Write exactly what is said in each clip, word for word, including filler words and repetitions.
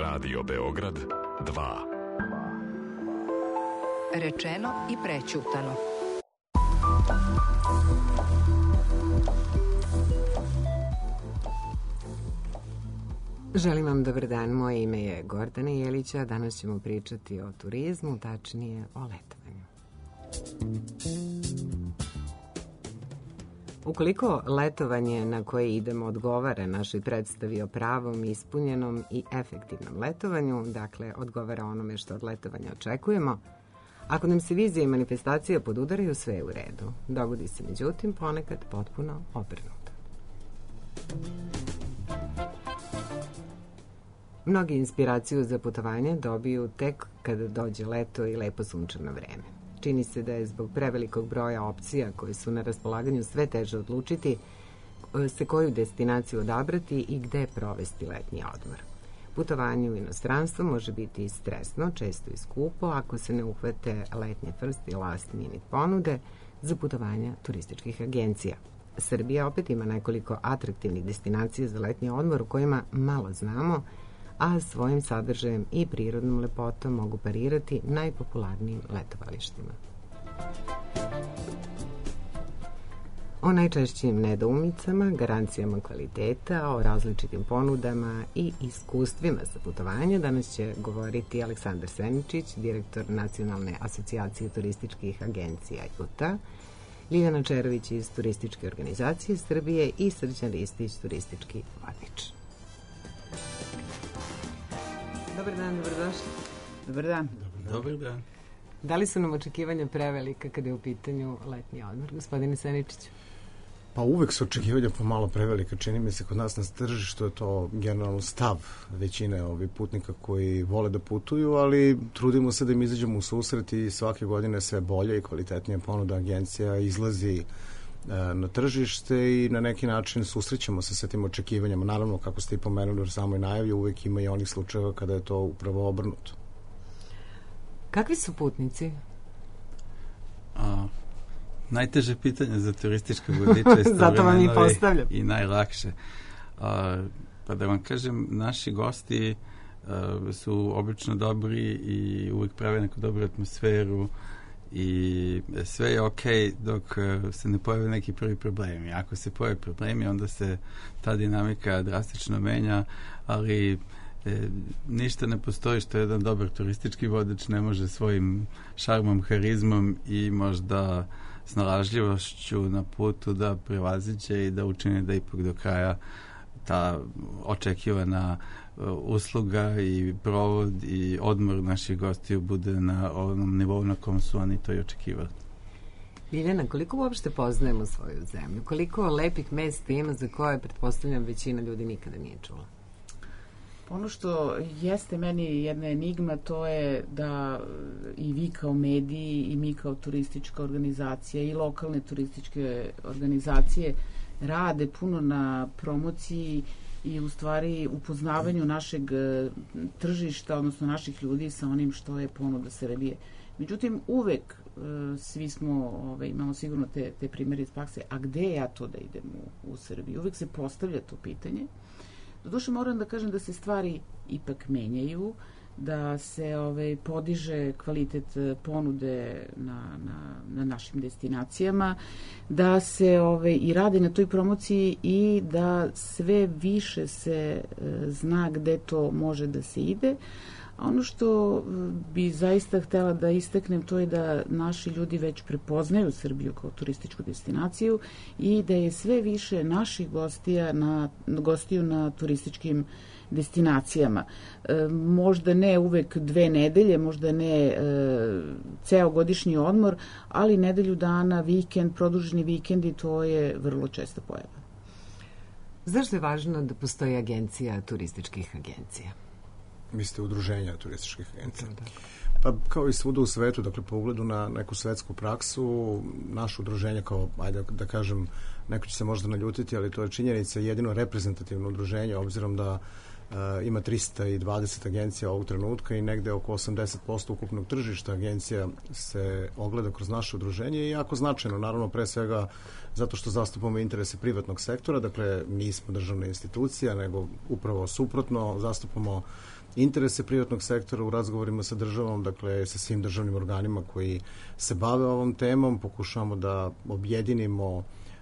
Radio Beograd dva. Rečeno i prećutano. Želim vam dobar dan, moje ime je Gordana Jelića, danas ćemo pričati o turizmu, tačnije o letovanju. Ukoliko letovanje na koje idemo odgovara našoj predstavi o pravom, ispunjenom i efektivnom letovanju, dakle odgovara onome što od letovanja očekujemo, ako nam se vizija i manifestacija podudaraju, sve je u redu. Dogodi se međutim ponekad potpuno obrnuto. Mnogi inspiraciju za putovanje dobiju tek kada dođe leto i lepo sunčano vreme. Čini se da je zbog prevelikog broja opcija koje su na raspolaganju sve teže odlučiti se koju destinaciju odabrati i gde provesti letnji odmor. Putovanje u inostranstvo može biti stresno, često i skupo, ako se ne uhvate letnje first i last minute ponude za putovanja turističkih agencija. Srbija opet ima nekoliko atraktivnih destinacija za letnji odmor u kojima malo znamo, a svojim sadržajem i prirodnom lepotom mogu parirati najpopularnijim letovalištima. O najčešćim nedoumicama, garancijama kvaliteta, o različitim ponudama i iskustvima za putovanje danas će govoriti Aleksandar Seničić, direktor Nacionalne asocijacije turističkih agencija U T A, Ljiljana Čerović iz Turističke organizacije Srbije i Srđan Ristić, turistički vodič. Dobar dan, dobrodošli. Dobar dan. Dobar dan. Da li su nam očekivanja prevelika kada je u pitanju letnji odmor, gospodine Seničiću? Pa uvek su očekivanja pomalo prevelika. Čini mi se kod nas na tržištu je to generalno stav većine ovih putnika koji vole da putuju, ali trudimo se da im izađemo u susret i svake godine sve bolje i kvalitetnija ponuda agencija izlazi na tržište i na neki način susrećemo se sa tim očekivanjama. Naravno, kako ste i pomenuli u samoj najavi, uvek ima i onih slučajeva kada je to upravo obrnuto. Kakvi su putnici? A, najteže pitanje za turističkog vodiča zato vam i postavljam. I najlakše. A, pa da vam kažem, naši gosti a, su obično dobri i uvek prave neku dobru atmosferu i sve je okej dok se ne pojave neki prvi problemi. Ako se pojave problemi, onda se ta dinamika drastično menja, ali e, ništa ne postoji što jedan dobar turistički vodič ne može svojim šarmom, harizmom i možda snalažljivošću na putu da prevaziđe i da učini da ipak do kraja ta očekivana usluga i provod i odmor naših gostiju bude na onom nivou na kom su oni to i očekivali. Ljiljana, koliko uopšte poznajemo svoju zemlju? Koliko lepih mesta ima za koje, pretpostavljam, većina ljudi nikada nije čula? Ono što jeste meni jedna enigma, to je da i vi kao mediji i mi kao turistička organizacija i lokalne turističke organizacije rade puno na promociji i u stvari upoznavanju našeg tržišta, odnosno naših ljudi sa onim što je ponuda Srbije. Međutim, uvek svi smo, ove, imamo sigurno te, te primere iz prakse, a gde ja to da idem u, u Srbiji? Uvek se postavlja to pitanje. Doduše moram da kažem da se stvari ipak menjaju, da se ove, podiže kvalitet ponude na, na, na našim destinacijama, da se ove, i radi na toj promociji i da sve više se e, zna gde to može da se ide. A ono što bi zaista htela da istaknem, to je da naši ljudi već prepoznaju Srbiju kao turističku destinaciju i da je sve više naših gostija na, gostiju na turističkim destinacijama. E, možda ne uvek dve nedelje, možda ne e, ceo godišnji odmor, ali nedelju dana, vikend, produženi vikendi, to je vrlo česta pojava. Zašto je važno da postoji agencija turističkih agencija? Mislite udruženja turističkih agencija? Pa kao i svuda u svetu, dakle po ugledu na neku svetsku praksu, naše udruženje kao, ajde da kažem, neko će se možda naljutiti, ali to je činjenica, jedino reprezentativno udruženje, obzirom da uh, ima trista dvadeset agencija ovog trenutka i negde oko osamdeset posto ukupnog tržišta agencija se ogleda kroz naše udruženje i jako značajno, naravno pre svega zato što zastupamo interese privatnog sektora, dakle nismo državna institucija, nego upravo suprotno, zastupamo interese privatnog sektora u razgovorima sa državom, dakle sa svim državnim organima koji se bave ovom temom, pokušavamo da objedinimo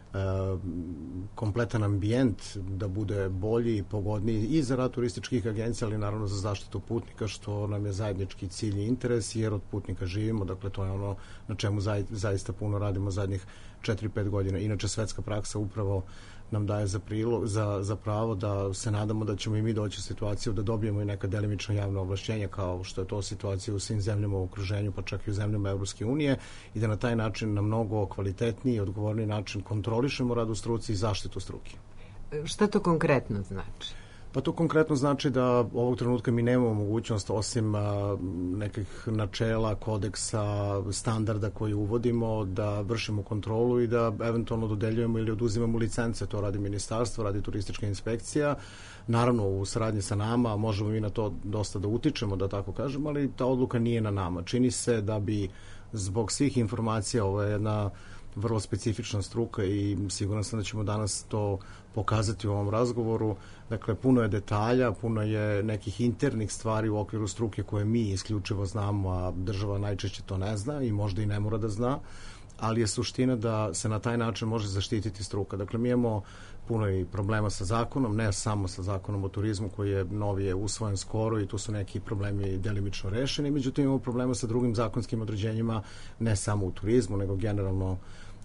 kompletan ambijent da bude bolji i pogodniji i za rad turističkih agencija, ali naravno za zaštitu putnika, što nam je zajednički cilj i interes, jer od putnika živimo, dakle to je ono na čemu zaista puno radimo zadnjih četiri pet godina. Inače, svetska praksa upravo nam daje za, prilo, za, za pravo da se nadamo da ćemo i mi doći u situaciju da dobijemo i neka delimična javna ovlašćenja, kao što je to situacija u svim zemljama u okruženju, pa čak i u zemljama Evropske unije, i da na taj način na mnogo kvalitetniji i odgovorniji način kontrolišemo rad u struci i zaštitu struke. Šta to konkretno znači? Pa to konkretno znači da ovog trenutka mi nemamo mogućnost, osim a, nekih načela, kodeksa, standarda koje uvodimo, da vršimo kontrolu i da eventualno dodeljujemo ili oduzimamo licence. To radi ministarstvo, radi turistička inspekcija. Naravno, u saradnji sa nama možemo mi na to dosta da utičemo, da tako kažemo, ali ta odluka nije na nama. Čini se da bi zbog svih informacija, ovo je jedna vrlo specifična struka i siguran sam da ćemo danas to pokazati u ovom razgovoru. Dakle, puno je detalja, puno je nekih internih stvari u okviru struke koje mi isključivo znamo, a država najčešće to ne zna i možda i ne mora da zna, ali je suština da se na taj način može zaštititi struka. Dakle, mi imamo puno i problema sa zakonom, ne samo sa zakonom o turizmu koji je novije usvojen skoro i tu su neki problemi delimično rešeni, međutim imamo problema sa drugim zakonskim određenjima, ne samo u turizmu, nego generalno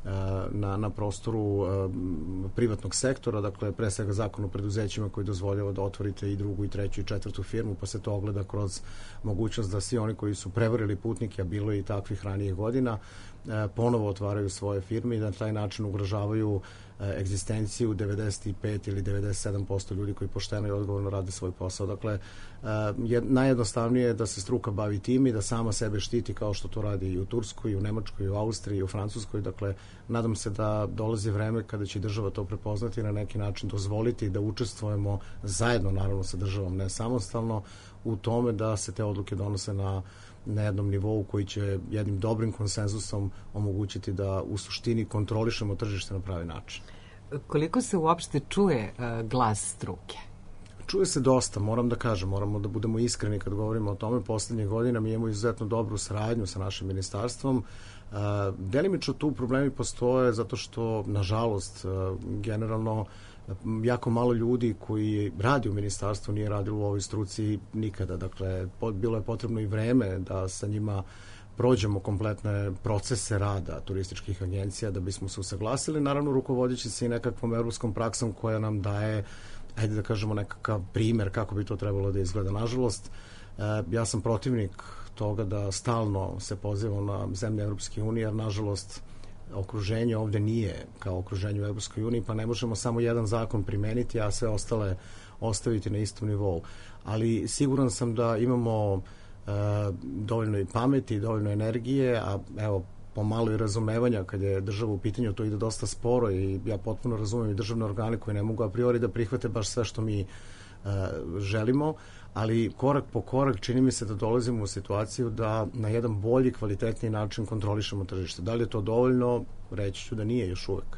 na, na prostoru uh, privatnog sektora, dakle pre svega zakon o preduzećima koji dozvoljava da otvorite i drugu, i treću, i četvrtu firmu, pa se to ogleda kroz mogućnost da svi oni koji su prevarili putnike, a bilo je i takvih ranijih godina, uh, ponovo otvaraju svoje firme i na taj način ugrožavaju uh, egzistenciju devedeset pet ili devedeset sedam posto ljudi koji pošteno i odgovorno rade svoj posao. Dakle, uh, je, najjednostavnije je da se struka bavi tim i da sama sebe štiti, kao što to radi i u Turskoj, i u Nemačkoj, i u Austriji, i u Francuskoj. Dakle, nadam se da dolazi vreme kada će država to prepoznati i na neki način dozvoliti da učestvujemo zajedno, naravno sa državom, ne samostalno, u tome da se te odluke donose na, na jednom nivou koji će jednim dobrim konsenzusom omogućiti da u suštini kontrolišemo tržište na pravi način. Koliko se uopšte čuje uh, glas struke? Čuje se dosta, moram da kažem, moramo da budemo iskreni kad govorimo o tome. Poslednjih godina mi imamo izuzetno dobru saradnju sa našim ministarstvom. Uh, delimično tu problemi postoje zato što, nažalost, uh, generalno jako malo ljudi koji radi u ministarstvu nije radilo u ovoj struci nikada. Dakle, po, bilo je potrebno i vreme da sa njima prođemo kompletne procese rada turističkih agencija da bismo se usaglasili, naravno rukovodeći se i nekakvom evropskom praksom koja nam daje, ajde da kažemo, nekakav primer kako bi to trebalo da izgleda. Nažalost, uh, ja sam protivnik toga da stalno se pozivamo na zemlje Evropske unije, jer nažalost okruženje ovde nije kao okruženje u Evropskoj uniji, pa ne možemo samo jedan zakon primeniti, a sve ostale ostaviti na istom nivou. Ali siguran sam da imamo uh, dovoljno i pameti i dovoljno energije, a evo, pomalo i razumevanja kad je država u pitanju, to ide dosta sporo i ja potpuno razumem i državne organe koji ne mogu a priori da prihvate baš sve što mi uh, želimo, ali korak po korak čini mi se da dolazimo u situaciju da na jedan bolji, kvalitetniji način kontrolišemo tržište. Da li je to dovoljno? Reći ću da nije još uvek.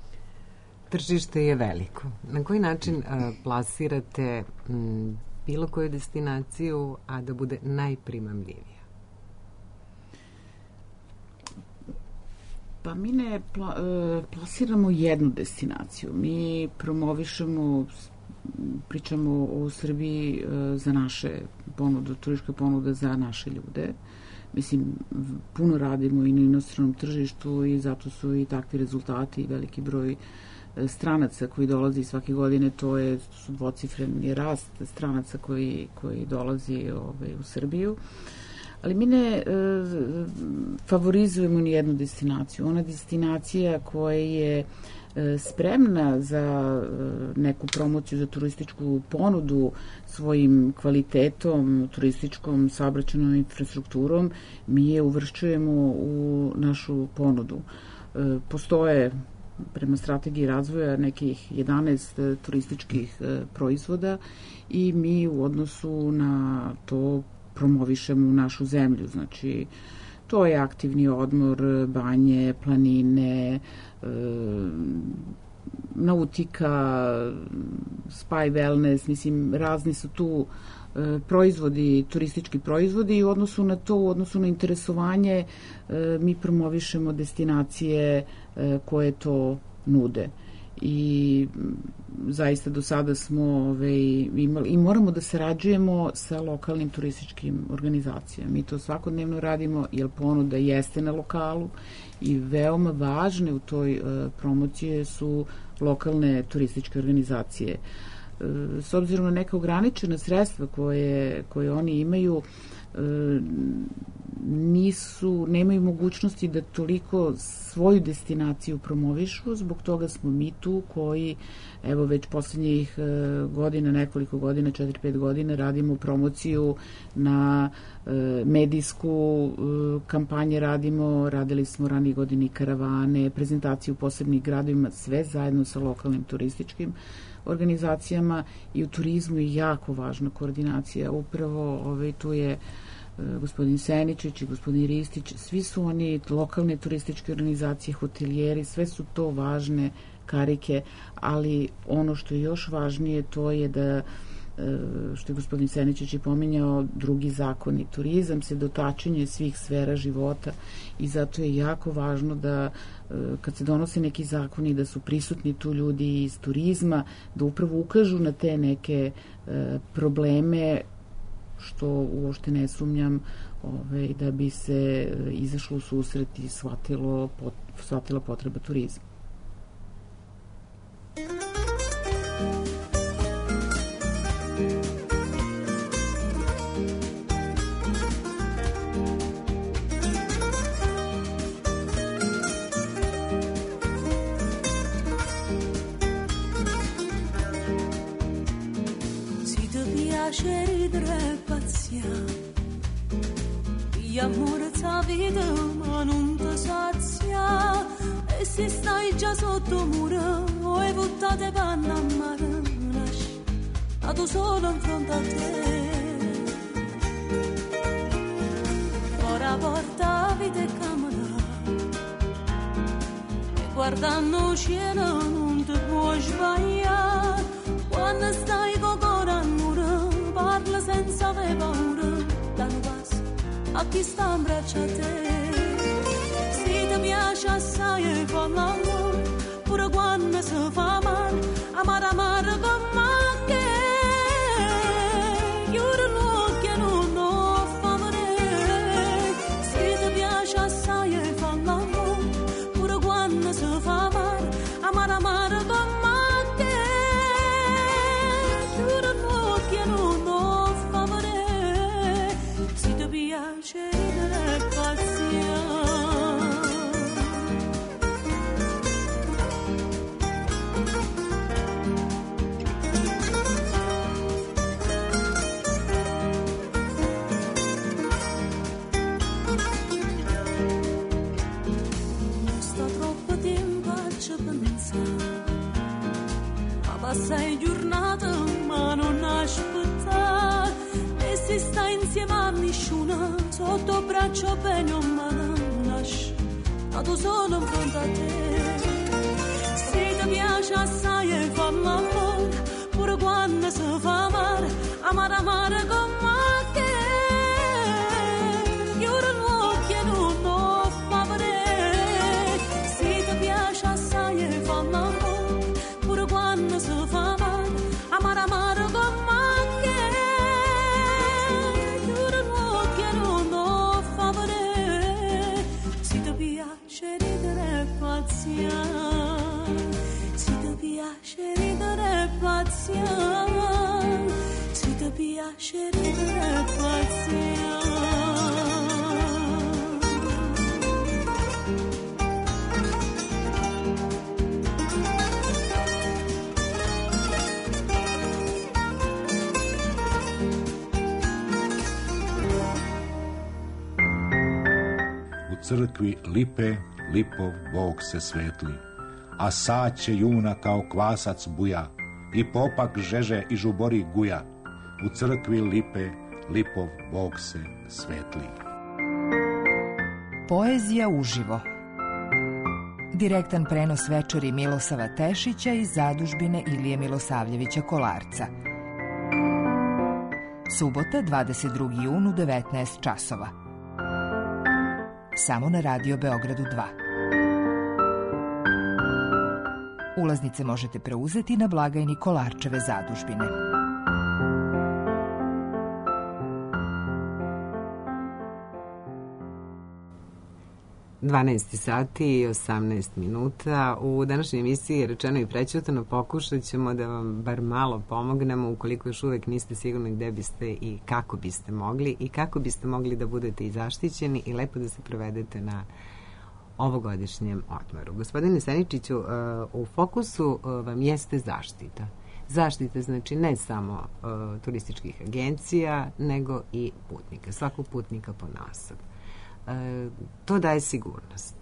Tržište je veliko. Na koji način uh, plasirate m, bilo koju destinaciju, a da bude najprimamljivija? Pa mi ne pla, uh, plasiramo jednu destinaciju. Mi promovišemo, pričamo o Srbiji uh, za naše ponude, turistička ponuda za naše ljude. Mislim, puno radimo i na inostranom tržištu i zato su i takvi rezultati i veliki broj stranaca koji dolazi svake godine, to je su dvocifreni rast stranaca koji, koji dolazi ovaj, u Srbiju. Ali mi ne e, favorizujemo ni jednu destinaciju. Ona destinacija koja je e, spremna za e, neku promociju, za turističku ponudu svojim kvalitetom, turističkom, saobraćajnom infrastrukturom, mi je uvršćujemo u našu ponudu. E, postoje prema strategiji razvoja nekih jedanaest turističkih e, proizvoda i mi u odnosu na to promovišemo u našu zemlju. Znači, to je aktivni odmor, banje, planine, e, nautika, spa i wellness, mislim, razni su tu proizvodi, turistički proizvodi i u odnosu na to, u odnosu na interesovanje mi promovišemo destinacije koje to nude. I zaista do sada smo ove, imali i moramo da sarađujemo sa lokalnim turističkim organizacijama. Mi to svakodnevno radimo jer ponuda jeste na lokalu i veoma važne u toj uh, promociji su lokalne turističke organizacije. Uh, s obzirom na neka ograničena sredstva koje, koje oni imaju, nisu, nemaju mogućnosti da toliko svoju destinaciju promovišu, zbog toga smo mi tu koji, evo već poslednjih godina, nekoliko godina, četiri pet godina, radimo promociju na medijsku kampanje radimo, radili smo ranije godine karavane, prezentaciju u posebnih gradovima, sve zajedno sa lokalnim turističkim organizacijama i u turizmu je jako važna koordinacija. Upravo ovaj, tu je uh, gospodin Seničić i gospodin Ristić, svi su oni lokalne turističke organizacije, hotelijeri, sve su to važne karike, ali ono što je još važnije to je da što je gospodin Seničić i pominjao, drugi zakoni. Turizam se dotačenje svih sfera života i zato je jako važno da kad se donose neki zakoni da su prisutni tu ljudi iz turizma, da upravo ukažu na te neke probleme, što uopšte ne sumnjam ove, da bi se izašlo u susret i shvatilo, pot, shvatila potreba turizma. Ma non ti sazia e se stai già sotto muro e buttate panna a mare a tu solo in fronte a te ora porta vita e camera e guardando il cielo non ti puoi sbagliare quando stai con cuore a muro parla senza avere paura da un passo a chi sta in braccio a te. Se ti piace assai e fa l'amore, pure quando si fa male, amare amare con me che chiudi l'occhio e non lo fa vedere. Se ti piace assai e fa l'amore, pure quando si fa male, amare amare con me che chiudi l'occhio e non lo fa vedere. Se ti piace ridere e pazienza. Passai giornate ma non aspettare e se stai insieme a nessuno sotto braccio bene o male lascia a tu solo in fronte a te. Se ti piace assai e fa l'amore pure quando si fa male amare amare con me che chiudi l'occhio e non lo fa vedere. Se ti piace assai e fa l'amore pure quando si fa male amare amare con me che chiudi l'occhio e non lo fa vedere. Se ti piace ridere e pazienza, se ti piace ridere e pazienza, se ti piace ridere e pazienza. Crkvi lipe, lipov Bog se svetli, a saće juna kao kvasac buja, i popak žeže i žubori guja. U crkvi lipe, lipov Bog se svetli. Poezija uživo. Direktan prenos večeri Milosava Tešića iz zadužbine Ilije Milosavljevića Kolarca. Subota, dvadeset drugi jun u devetnaest časova. Samo na Radio Beogradu dva. Ulaznice možete preuzeti na blagajni Kolarčeve zadužbine. dvanaest sati i osamnaest minuta. U današnjoj emisiji Rečeno i prećutano pokušat ćemo da vam bar malo pomognemo ukoliko još uvek niste sigurni gde biste i kako biste mogli i kako biste mogli da budete i zaštićeni i lepo da se provedete na ovogodišnjem odmoru. Gospodine Seničiću, u fokusu vam jeste zaštita. Zaštita znači ne samo uh, turističkih agencija, nego i putnika, svakog putnika ponaosob. Uh, to daje sigurnost.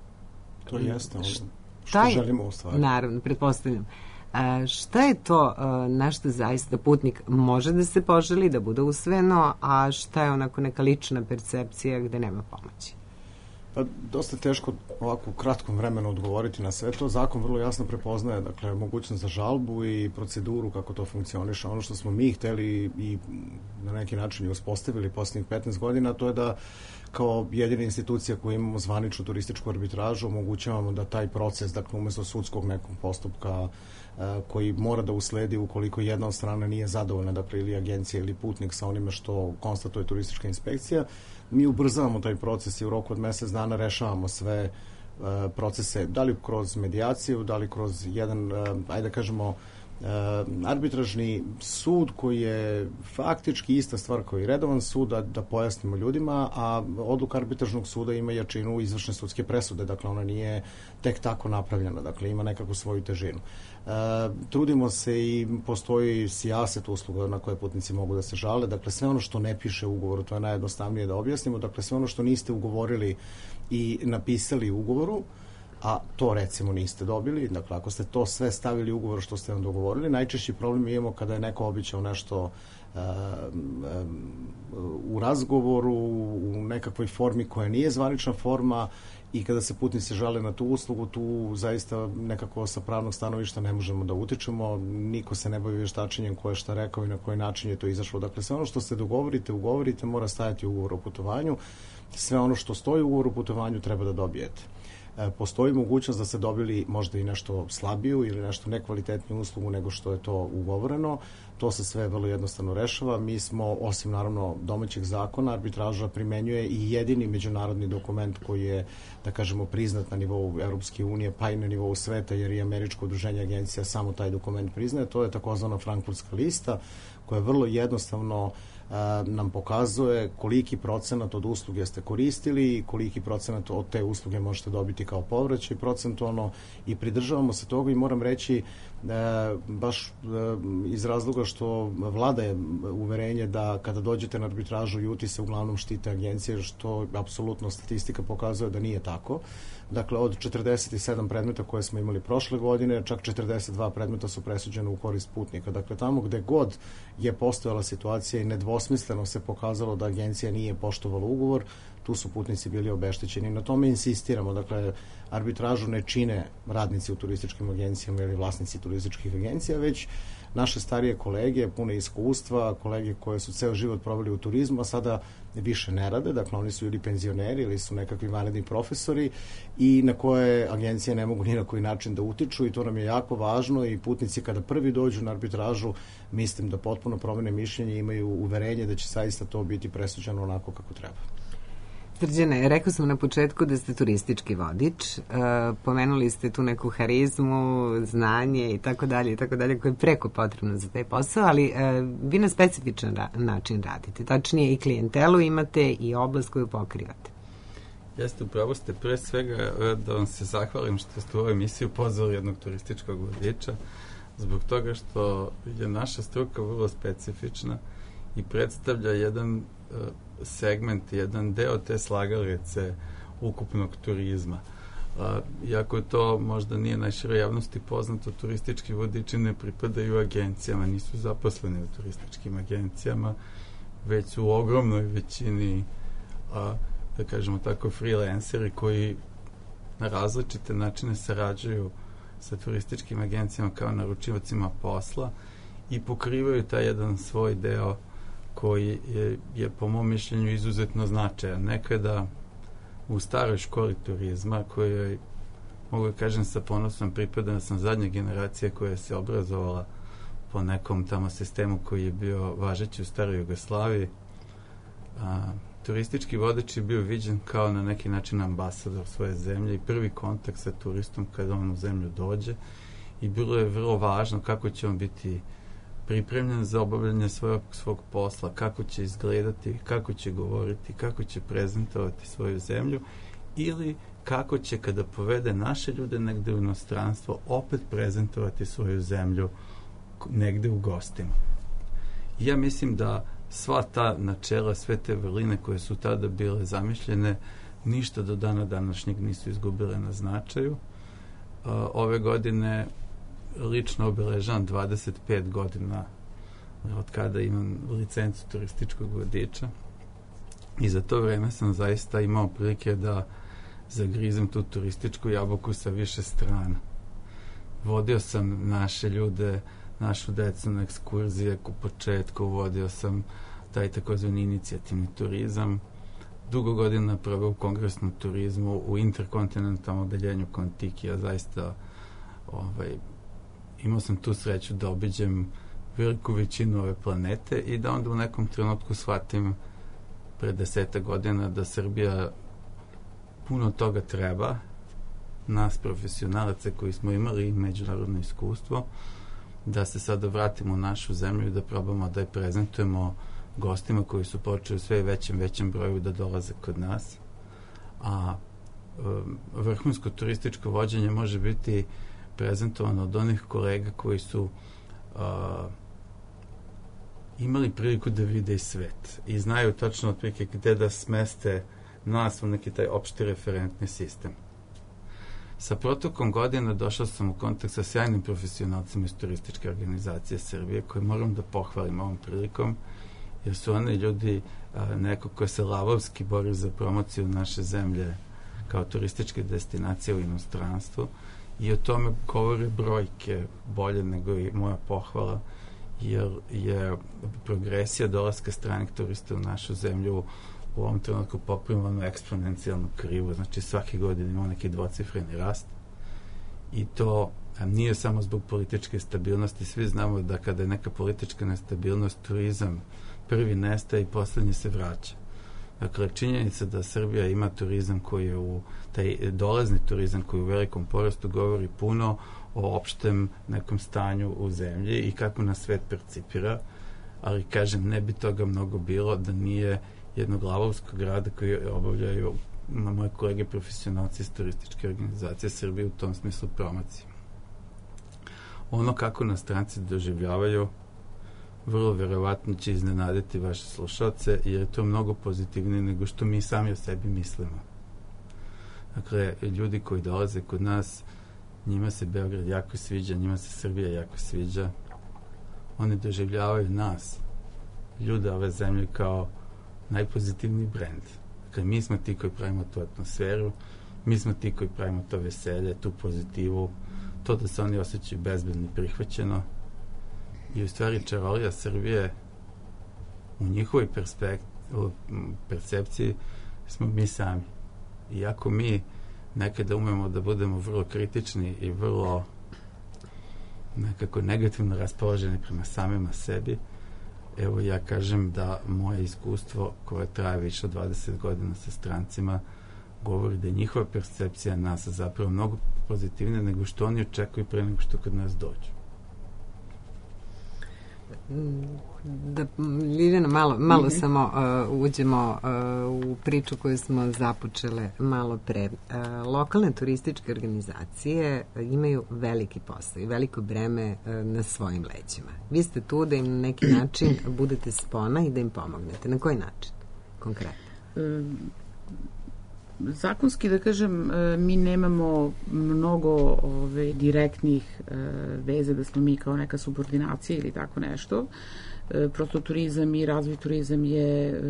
To jeste ono što Taj, želimo ostvariti. Naravno, pretpostavljam. Uh, šta je to uh, na što zaista putnik može da se poželi, da bude usvojeno, a šta je onako neka lična percepcija gde nema pomoći? Pa, dosta teško ovako u kratkom vremenu odgovoriti na sve to. Zakon vrlo jasno prepoznaje, dakle, mogućnost za žalbu i proceduru kako to funkcioniše. Ono što smo mi hteli i na neki način i uspostavili poslednjih petnaest godina, to je da kao jedina institucija koju imamo zvaničnu turističku arbitražu omogućavamo da taj proces, dakle, umesto sudskog nekog postupka koji mora da usledi ukoliko jedna od strana nije zadovoljna, dakle, ili agencija ili putnik sa onime što konstatuje turistička inspekcija, mi ubrzavamo taj proces i u roku od mesec dana rešavamo sve uh, procese, da li kroz medijaciju, da li kroz jedan, uh, ajde da kažemo, uh, arbitražni sud koji je faktički ista stvar kao i redovan sud, da, da pojasnimo ljudima, a odluka arbitražnog suda ima jačinu izvršne sudske presude, dakle ona nije tek tako napravljena, dakle ima nekakvu svoju težinu. Uh, trudimo se i postoji sijaset usluga na koje putnici mogu da se žale, dakle sve ono što ne piše u ugovoru, to je najjednostavnije da objasnimo, dakle sve ono što niste ugovorili i napisali u ugovoru, a to recimo niste dobili, dakle ako ste to sve stavili u ugovor što ste vam dogovorili, najčešći problem imamo kada je neko običao nešto uh, um, u razgovoru, u nekakvoj formi koja nije zvanična forma i kada se putnici žale na tu uslugu, tu zaista nekako sa pravnog stanovišta ne možemo da utičemo, niko se ne bavi vještačenjem ko je šta rekao i na koji način je to izašlo. Dakle, sve ono što se dogovorite, ugovorite, mora stajati u ugovoru o putovanju, sve ono što stoji u ugovoru o putovanju treba da dobijete. E, postoji mogućnost da ste dobili možda i nešto slabiju ili nešto nekvalitetniju uslugu nego što je to ugovoreno. To se sve vrlo jednostavno rešava. Mi smo, osim naravno domaćeg zakona, arbitraža primenjuje i jedini međunarodni dokument koji je, da kažemo, priznat na nivou Europske unije, pa i na nivou sveta, jer i Američko udruženje agencija samo taj dokument priznaje. To je takozvana Frankfurtska lista, koja vrlo jednostavno a, nam pokazuje koliki procenat od usluge ste koristili i koliki procenat od te usluge možete dobiti kao povraćaj procentualno i pridržavamo se toga i moram reći e, baš e, iz razloga što vlada je uverenje da kada dođete na arbitražu juti se uglavnom štite agencije, što apsolutno statistika pokazuje da nije tako. Dakle, od četrdeset sedam predmeta koje smo imali prošle godine, čak četrdeset dva predmeta su presuđene u korist putnika. Dakle, tamo gde god je postojala situacija i nedvosmisleno se pokazalo da agencija nije poštovala ugovor, tu su putnici bili obeštećeni. Na tome insistiramo. Dakle, arbitražu ne čine radnici u turističkim agencijama ili vlasnici turističkih agencija, već naše starije kolege, pune iskustva, kolege koje su ceo život proveli u turizmu, a sada više ne rade, dakle oni su ili penzioneri ili su nekakvi vanredni profesori i na koje agencije ne mogu ni na koji način da utiču i to nam je jako važno i putnici kada prvi dođu na arbitražu mislim da potpuno promene mišljenje i imaju uverenje da će zaista to biti presuđeno onako kako treba. Srđane, rekao sam na početku da ste turistički vodič, e, pomenuli ste tu neku harizmu, znanje i tako dalje i tako dalje koje je preko potrebno za taj posao, ali e, vi na specifičan ra- način radite, tačnije i klijentelu imate i oblast koju pokrivate. Jeste, upravo ste pre svega da vam se zahvalim što ste u ovoj emisiju pozvali jednog turističkog vodiča, zbog toga što je naša struka vrlo specifična i predstavlja jedan segment, jedan deo te slagalice ukupnog turizma. A, iako to možda nije najširoj javnosti poznato, turistički vodiči ne pripadaju agencijama, nisu zaposleni u turističkim agencijama, već su u ogromnoj većini, a, da kažemo tako, freelanceri koji na različite načine sarađuju sa turističkim agencijama kao naručivacima posla i pokrivaju taj jedan svoj deo koji je, je po mom mišljenju izuzetno značajan. Nekada u staroj školi turizma, kojoj, mogu da kažem sa ponosom, pripadam sam zadnja generacija koja se obrazovala po nekom tamo sistemu koji je bio važeći u staroj Jugoslaviji. A, turistički vodeč je bio viđen kao na neki način ambasador svoje zemlje i prvi kontakt sa turistom kada on u zemlju dođe, i bilo je vrlo važno kako će on biti pripremljen za obavljanje svojeg, svog posla, kako će izgledati, kako će govoriti, kako će prezentovati svoju zemlju, ili kako će, kada povede naše ljude negde u inostranstvo, opet prezentovati svoju zemlju negde u gostima. I ja mislim da sva ta načela, sve te vrline koje su tada bile zamišljene, ništa do dana današnjeg nisu izgubile na značaju. Uh, ove godine lično obeležavam dvadeset pet godina od kada imam licencu turističkog vodiča, i za to vreme sam zaista imao prilike da zagrizem tu turističku jabuku sa više strana. Vodio sam naše ljude, našu decu na ekskurzije u početku, vodio sam taj takozvani inicijativni turizam, dugo godina proveo u kongresnom turizmu, u interkontinentalnom odeljenju Kontikija. Zaista ovaj, imao sam tu sreću da obiđem veliku većinu ove planete i da onda u nekom trenutku shvatim pre deseta godina da Srbija puno toga treba, nas profesionalaca koji smo imali međunarodno iskustvo, da se sada vratimo u našu zemlju i da probamo da je prezentujemo gostima koji su počeli sve većem većem broju da dolaze kod nas. A um, vrhunsko turističko vođenje može biti prezentovano od onih kolega koji su uh, imali priliku da vide i svet i znaju tačno otprilike gde da smeste nas u neki taj opšti referentni sistem. Sa protokom godina došao sam u kontakt sa sjajnim profesionalcima iz turističke organizacije Srbije, koje moram da pohvalim ovom prilikom, jer su oni ljudi a, neko ko se lavovski bori za promociju naše zemlje kao turističke destinacije u inostranstvu, i o tome govore brojke bolje nego i moja pohvala, jer je progresija dolaska stranih turista u našu zemlju u ovom trenutku poprimano eksponencijalno krivo, znači svake godine imamo neki dvocifreni rast, i to nije samo zbog političke stabilnosti. Svi znamo da kada je neka politička nestabilnost, turizam prvi nestaje i poslednji se vraća. Dakle, činjenica da Srbija ima turizam koji je u, taj dolazni turizam koji je u velikom porastu, govori puno o opštem nekom stanju u zemlji i kako nas svet percipira, ali kažem, ne bi toga mnogo bilo da nije jednog lavovskog grada koji obavljaju moje kolege profesionalci iz turističke organizacije Srbije u tom smislu promociju. Ono kako nas stranci doživljavaju vrlo verovatno će iznenaditi vaše slušalce, jer je to mnogo pozitivnije nego što mi sami o sebi mislimo. Dakle, ljudi koji dolaze kod nas, njima se Beograd jako sviđa, njima se Srbija jako sviđa. Oni doživljavaju nas, ljude ove zemlje, kao najpozitivniji brend. Dakle, mi smo ti koji pravimo tu atmosferu, mi smo ti koji pravimo to veselje, tu pozitivu, to da se oni osjećaju bezbedno i prihvaćeno. I u stvari čarolija Srbije u njihovoj percepciji smo mi sami. Iako mi nekada umemo da budemo vrlo kritični i vrlo nekako negativno raspoloženi prema samima sebi, evo ja kažem da moje iskustvo koje traje više od dvadeset godina sa strancima govori da je njihova percepcija nas zapravo mnogo pozitivnija nego što oni očekuju pre nego što kod nas dođu. Da, Ljiljana, malo, malo mm-hmm. samo uh, uđemo uh, u priču koju smo započele malo pre. Uh, lokalne turističke organizacije imaju veliki posao i veliko breme uh, na svojim leđima. Vi ste tu da im na neki način budete spona i da im pomognete. Na koji način konkretno? Um, zakonski, da kažem, mi nemamo mnogo ove, direktnih e, veze da smo mi kao neka subordinacija ili tako nešto. E, prosto turizam i razvoj turizam je e,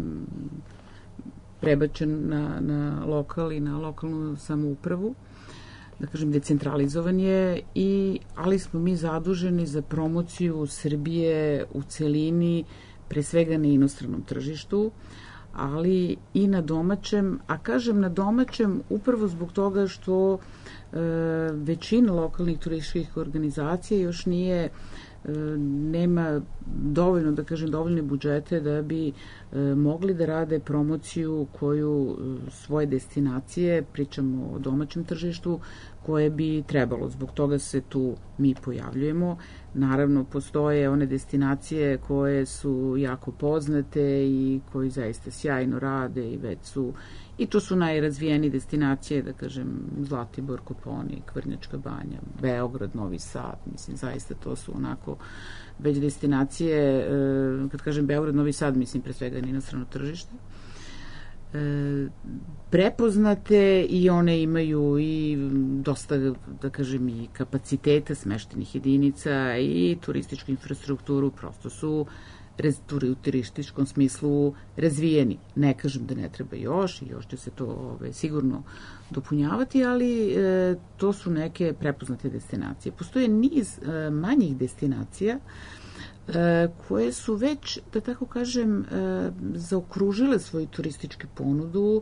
prebačen na, na lokal i na lokalnu samoupravu. Da kažem, decentralizovan je, i, ali smo mi zaduženi za promociju Srbije u celini pre svega na inostranom tržištu, ali i na domaćem, a kažem na domaćem upravo zbog toga što e, većina lokalnih turističkih organizacija još nije e, nema dovoljno, da kažem, dovoljne budžete da bi e, mogli da rade promociju koju e, svoje destinacije, pričamo o domaćem tržištu, koje bi trebalo. Zbog toga se tu mi pojavljujemo. Naravno, postoje one destinacije koje su jako poznate i koji zaista sjajno rade i već su, i to su najrazvijenije destinacije, da kažem, Zlatibor, Kopaonik, Vrnjačka Banja, Beograd, Novi Sad, mislim, zaista to su onako već destinacije, kad kažem Beograd, Novi Sad, mislim pre svega na inostrano tržište, prepoznate i one imaju i dosta, da kažem, i kapaciteta smeštenih jedinica i turističku infrastrukturu, prosto su u turističkom smislu razvijeni. Ne kažem da ne treba još i još će se to ove, sigurno dopunjavati, ali e, to su neke prepoznate destinacije. Postoje niz e, manjih destinacija koje su već, da tako kažem, zaokružile svoju turističku ponudu,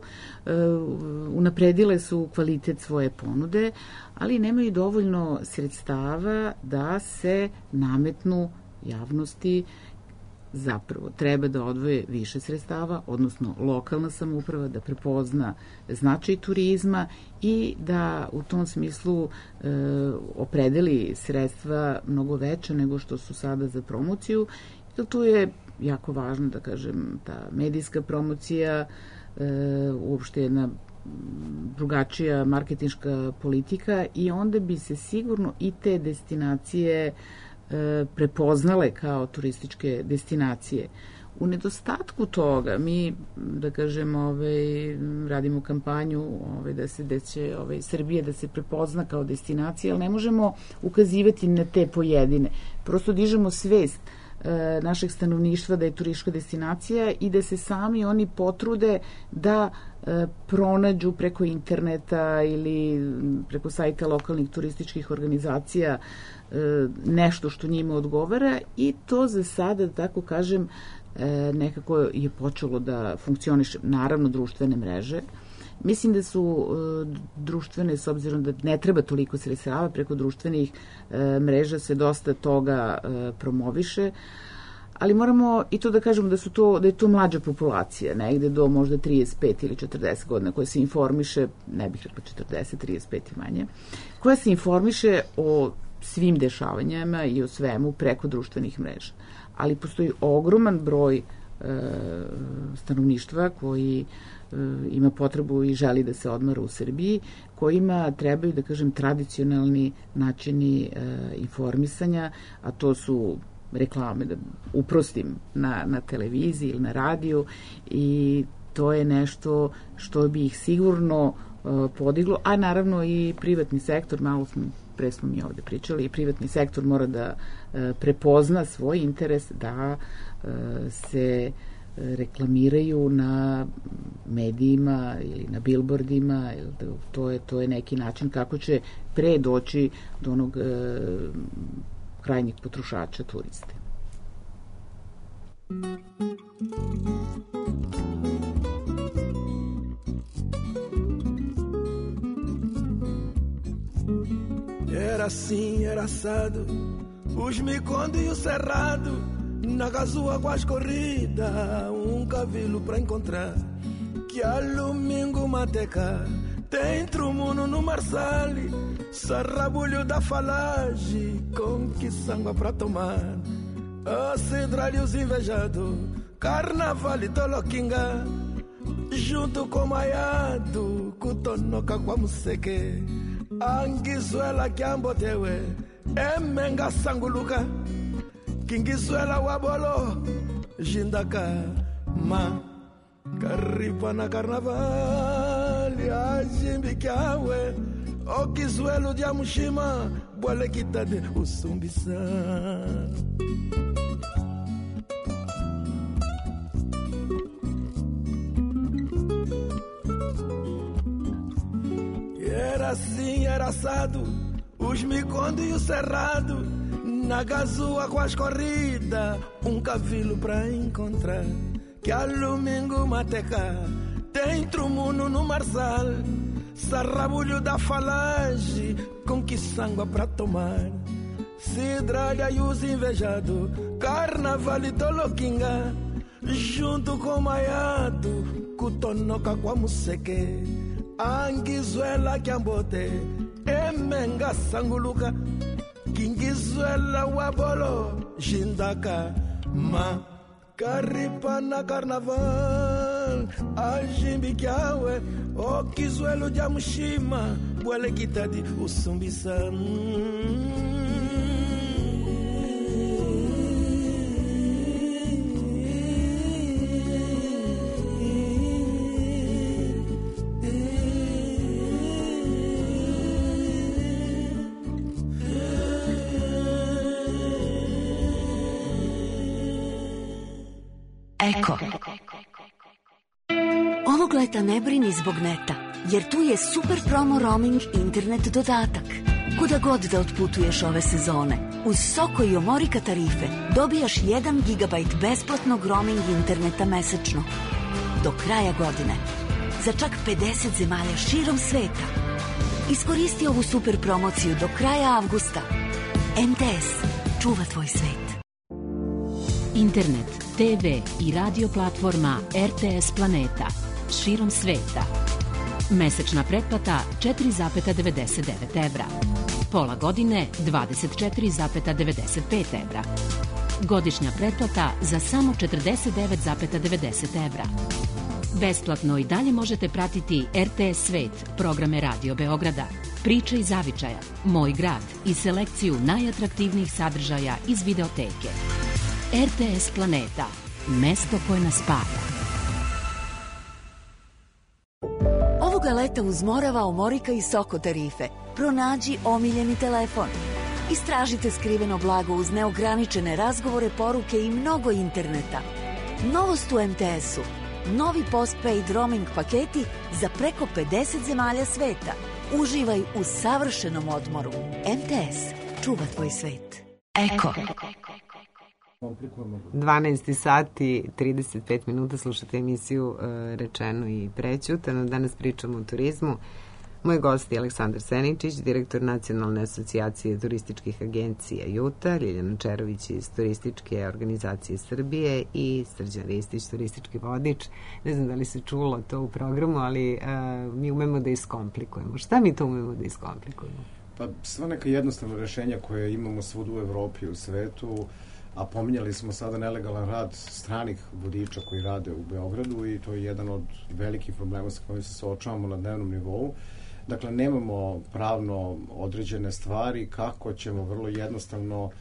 unapredile su kvalitet svoje ponude, ali nemaju dovoljno sredstava da se nametnu javnosti. Zapravo treba da odvoje više sredstava, odnosno lokalna samouprava da prepozna značaj turizma i da u tom smislu e, opredeli sredstva mnogo veće nego što su sada za promociju. Jer tu je jako važno, da kažem, ta medijska promocija, e, uopšte jedna drugačija marketinška politika i onda bi se sigurno i te destinacije prepoznale kao turističke destinacije. U nedostatku toga mi, da kažem, ovaj, radimo kampanju ovaj, da se da će ovaj, Srbija da se prepozna kao destinacija, ali ne možemo ukazivati na te pojedine. Prosto dižemo svest e, našeg stanovništva da je turistička destinacija i da se sami oni potrude da e, pronađu preko interneta ili preko sajta lokalnih turističkih organizacija nešto što njima odgovara i to za sada, da tako kažem, nekako je počelo da funkcioniše. Naravno, društvene mreže. Mislim da su društvene, s obzirom da ne treba toliko sredstava, preko društvenih mreža se dosta toga promoviše, ali moramo i to da kažemo da su to, da je to mlađa populacija, negde do možda trideset pet ili četrdeset godina, koja se informiše, ne bih rekla četrdeset, trideset pet i manje, koja se informiše o svim dešavanjama i o svemu preko društvenih mreža. Ali postoji ogroman broj e, stanovništva koji e, ima potrebu i želi da se odmara u Srbiji, kojima trebaju, da kažem, tradicionalni načini e, informisanja, a to su reklame, da uprostim, na, na televiziji ili na radiju, i to je nešto što bi ih sigurno e, podiglo, a naravno i privatni sektor, malo smo pre smo mi ovde pričali, i privatni sektor mora da e, prepozna svoj interes da e, se reklamiraju na medijima ili na bilbordima. To je, to je neki način kako će pre doći do onog e, krajnjeg potrošača, turiste. Era assim, era assado, os micondos e o cerrado, na gazua com as corridas, um cavilo pra encontrar, que a domingo mateca, tem trumuno no marsale, sarrabulho da falagem, com que sangua pra tomar, a cidra e os invejados, carnaval e toloquinga, junto com maiado, cutonoca com a museque, angizuela kiambotewe emenga sanguluka kingizuela wabolo jindaka ma karipa na carnaval ajimbikawe okizuelo dia mushima bwale kitade usumbisa. Era assim, era assado, os micondos e o cerrado, na gazua com as corridas, um cavilo pra encontrar. Que a domingo mateca, dentro o mundo no marzal, sarrabulho da falange, com que sangua pra tomar. Cidralha e os invejados, carnaval e toloquinga, junto com maiado, cutonoca com a museque, anguizuela que ambote, emenga sanguluca, quinguizuela wabolo, jindaka, ma, caripa na carnaval, a jimbiquiawe, o quizuelo de amushima, buele quitadi, o sumbissa. Eko. Ovog leta ne brini zbog neta, jer tu je super promo roaming internet dodatak. Kuda god da otputuješ ove sezone, uz Soko i Omorika tarife dobijaš jedan gigabajt besplatnog roaming interneta mesečno. Do kraja godine. Za čak pedeset zemalja širom sveta. Iskoristi ovu super promociju do kraja avgusta. M T S. Čuva tvoj svet. Internet, te ve i radio platforma R T S Planeta širom sveta. Mesečna pretplata četiri zarez devedeset devet evra. Pola godine dvadeset četiri zarez devedeset pet evra. Godišnja pretplata za samo četrdeset devet zarez devedeset evra. Besplatno i dalje možete pratiti R T S Svet, programe Radio Beograda, Priče iz zavičaja, Moj grad i selekciju najatraktivnijih sadržaja iz videoteke. R T S Planeta, mesto koje nas spaja. Ovoga leta uz Morava, Omorika i Soko tarife pronađi omiljeni telefon. Istražite skriveno blago uz neograničene razgovore, poruke i mnogo interneta. Novost u M T S-u. Novi postpaid roaming paketi za preko pedeset zemalja sveta. Uživaj u savršenom odmoru. M T S. Čuva tvoj svet. Eko. dvanaest sati, trideset pet minuta, slušate emisiju uh, Rečeno i prećutano. Danas pričamo o turizmu. Moj gost je Aleksandar Seničić, direktor Nacionalne asocijacije turističkih agencija Juta, Ljiljana Čerović iz Turističke organizacije Srbije i Srđan Ristić, turistički vodič. Ne znam da li se čulo to u programu, ali uh, mi umemo da iskomplikujemo. Šta mi to umemo da iskomplikujemo? Pa sva neka jednostavna rešenja koje imamo svud u Evropi i u svetu, a pominjali smo sada nelegalan rad stranih vodiča koji rade u Beogradu i to je jedan od velikih problema sa kojim se suočavamo na dnevnom nivou. Dakle, nemamo pravno određene stvari kako ćemo vrlo jednostavno uh,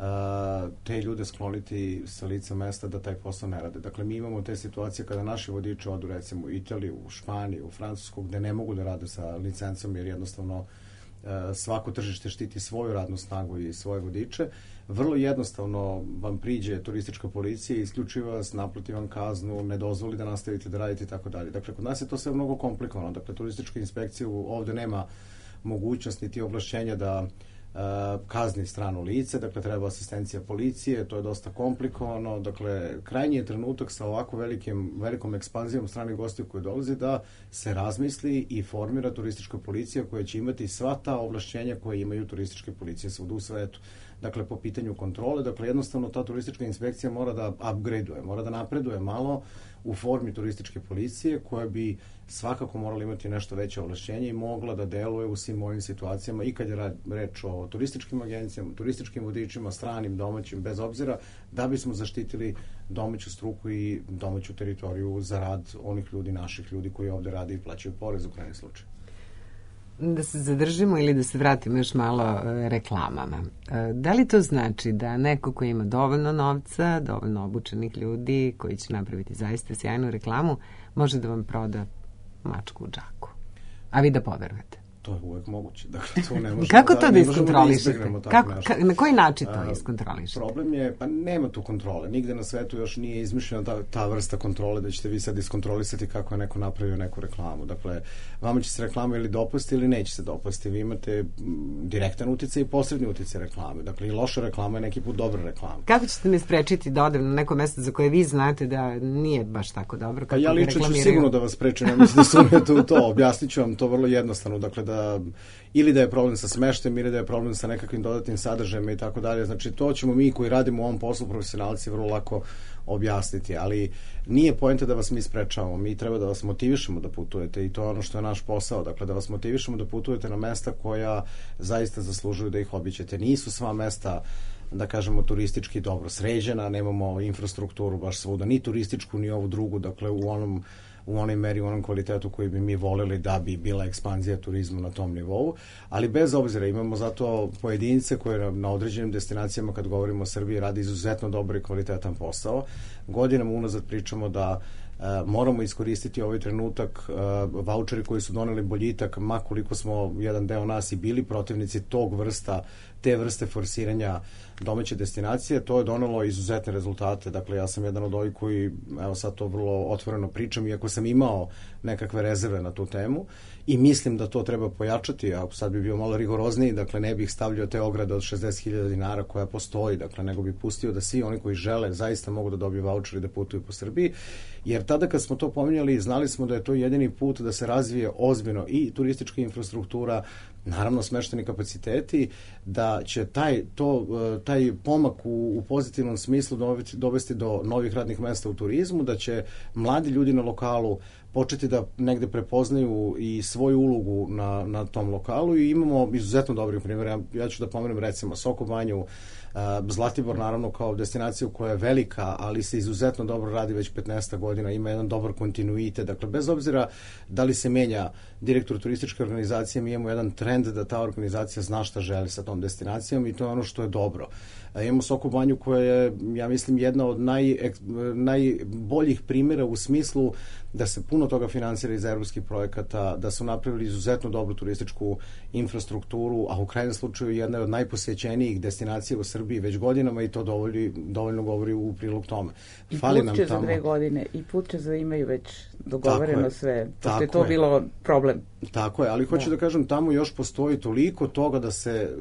te ljude skloniti sa lica mesta da taj posao ne rade. Dakle, mi imamo te situacije kada naši vodiči odu recimo u Italiju, u Španiju, u Francusku, gde ne mogu da rade sa licencom jer jednostavno uh, svako tržište štiti svoju radnu snagu i svoje vodiče. Vrlo jednostavno vam priđe turistička policija, isključiva vas, naplati vam kaznu, ne dozvoli da nastavite da radite i tako dalje. Dakle, kod nas je to sve mnogo komplikovano. Dakle, turistička inspekcija ovde nema mogućnost niti ovlašćenja da uh, kazni strano lice, dakle, treba asistencija policije, to je dosta komplikovano. Dakle, krajnji je trenutak sa ovako velikim, velikom ekspanzijom stranih gostiju koji dolazi da se razmisli i formira turistička policija koja će imati sva ta ovlašćenja koje imaju turističke policije svuda u svetu. Dakle, po pitanju kontrole, dakle, jednostavno ta turistička inspekcija mora da upgradeuje, mora da napreduje malo u formi turističke policije koja bi svakako morala imati nešto veće ovlašćenje i mogla da deluje u svim ovim situacijama i kad je reč o turističkim agencijama, turističkim vodičima, stranim, domaćim, bez obzira, da bismo zaštitili domaću struku i domaću teritoriju za rad onih ljudi, naših ljudi koji ovde rade i plaćaju porez u krajnjem slučaju. Da se zadržimo ili da se vratimo još malo reklamama. Da li to znači da neko ko ima dovoljno novca, dovoljno obučenih ljudi koji će napraviti zaista sjajnu reklamu, može da vam proda mačku u džaku? A vi da poverujete? To je uvek moguće. Dakle, to ne možemo Kako da, to da iskontrolišete? Da Kako, ka, na koji način to iskontrolišete? Problem je, pa nema tu kontrole. Nigde na svetu još nije izmišljena ta, ta vrsta kontrole da ćete vi sad iskontrolisati kako je neko napravio neku reklamu. Dakle, vama će se reklama ili dopasti ili neće se dopasti. Vi imate direktan uticaj i posredni uticaj reklame. Dakle, i loša reklama je neki put dobra reklama. Kako ćete me sprečiti da odem na neko mesto za koje vi znate da nije baš tako dobro? Pa ja lično ću sigurno da vas sprečim. Ja mislim da sumnjate u to. Objasnit ću vam to vrlo jednostavno. Dakle, da ili da je problem sa smeštajem ili da je problem sa nekakvim dodatnim sadržajima i tako dalje. Znači, to ćemo mi koji radimo u ovom poslu, profesionalci, vrlo lako objasniti, ali nije poenta da vas mi sprečavamo. Mi treba da vas motivišemo da putujete i to je ono što je naš posao. Dakle, da vas motivišemo da putujete na mesta koja zaista zaslužuju da ih obiđete. Nisu sva mesta, da kažemo, turistički dobro sređena, nemamo infrastrukturu baš svuda, ni turističku, ni ovu drugu, dakle, u onom u onoj meri, u onom kvalitetu koji bi mi voleli da bi bila ekspanzija turizma na tom nivou, ali bez obzira imamo zato pojedince koje na određenim destinacijama, kad govorimo o Srbiji, radi izuzetno dobar i kvalitetan posao. Godinama unazad pričamo da Uh, moramo iskoristiti ovaj trenutak, uh, vaučeri koji su doneli boljitak, ma koliko smo jedan deo nas i bili protivnici tog vrsta, te vrste forsiranja domaće destinacije, to je donelo izuzetne rezultate. Dakle, ja sam jedan od ovih koji, evo sad to vrlo otvoreno pričam, iako sam imao nekakve rezerve na tu temu i mislim da to treba pojačati, a sad bi bio malo rigorozniji, dakle ne bih stavljao te ograde od šezdeset hiljada dinara koja postoji, dakle nego bih pustio da svi oni koji žele zaista mogu da dobiju vaučer i da putuju po Srbiji, jer tada kad smo to pominjali, znali smo da je to jedini put da se razvije ozbiljno i turistička infrastruktura, naravno smešteni kapaciteti, da će taj, to, taj pomak u, u pozitivnom smislu dovesti do novih radnih mesta u turizmu, da će mladi ljudi na lokalu početi da negde prepoznaju i svoju ulogu na, na tom lokalu i imamo izuzetno dobrih primjera. Ja, ja ću da pomenem recimo Soko Banju, Zlatibor naravno kao destinaciju koja je velika, ali se izuzetno dobro radi već petnaest godina, ima jedan dobar kontinuitet. Dakle, bez obzira da li se menja direktor turističke organizacije, mi imamo jedan trend da ta organizacija zna šta želi sa tom destinacijom i to je ono što je dobro. Imamo Soko Banju koja je, ja mislim, jedna od naj, najboljih primjera u smislu da se puno toga finansira iz evropskih projekata, da su napravili izuzetno dobru turističku infrastrukturu, a u krajnjem slučaju jedna od najposećenijih destinacija u Srbiji već godinama i to dovoljno, dovoljno govori u prilog tome. I Fali put će tamo... za dve godine, i put će za imaju već dogovoreno sve, pošto je to je. bilo problem. Tako je, ali hoću da. da kažem, tamo još postoji toliko toga da se e,